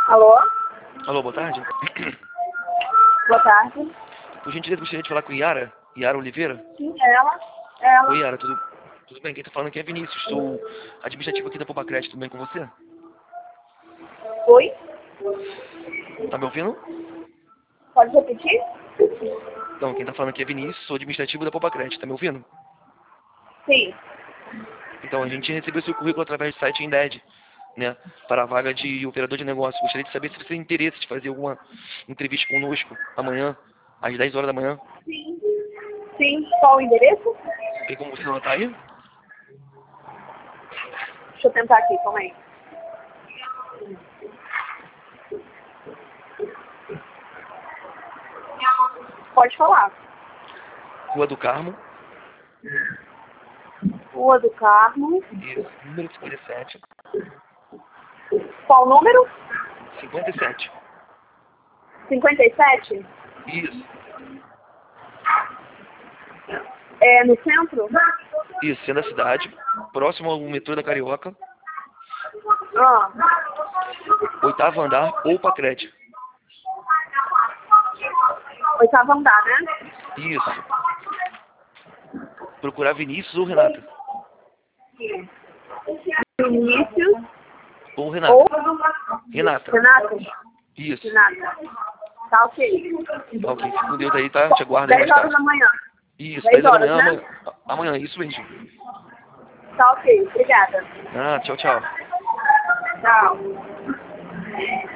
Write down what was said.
Alô? Alô, boa tarde. Boa tarde. Por gentileza, gostaria de falar com Yara. Yara Oliveira? Sim, ela. Ela. Oi, Yara, tudo bem? Quem tá falando aqui é Vinícius. Sou administrativo aqui da Popacred. Tudo bem com você? Oi? Tá me ouvindo? Pode repetir? Então, quem tá falando aqui é Vinícius. Sou administrativo da Popacred. Tá me ouvindo? Sim. Então, a gente recebeu seu currículo através do site Indeed, né? Para a vaga de operador de negócio. Gostaria de saber se você tem interesse de fazer alguma entrevista conosco amanhã, às 10 horas da manhã. Sim. Sim. Qual o endereço? Tem como você anotar aí? Deixa eu tentar aqui, calma aí. Pode falar. Rua do Carmo. Rua do Carmo. Isso. Número 57. Qual o número? 57. 57? Isso. É no centro? Isso, sendo a cidade, próximo ao metrô da Carioca, Ah. 8º andar ou Pacred. 8º andar, né? Isso. Procurar Vinícius ou Renata. Vinícius Ou Renata. ou Renata. Renata? Isso. Renata. Tá ok. Tá ok, fica com Deus aí, tá? Te aguardo aí 10 mais horas tarde. da manhã. Isso, 10 10 horas da horas, manhã, né? amanhã, isso mesmo. Tá ok. Obrigada. Ah, tchau, tchau. Tchau.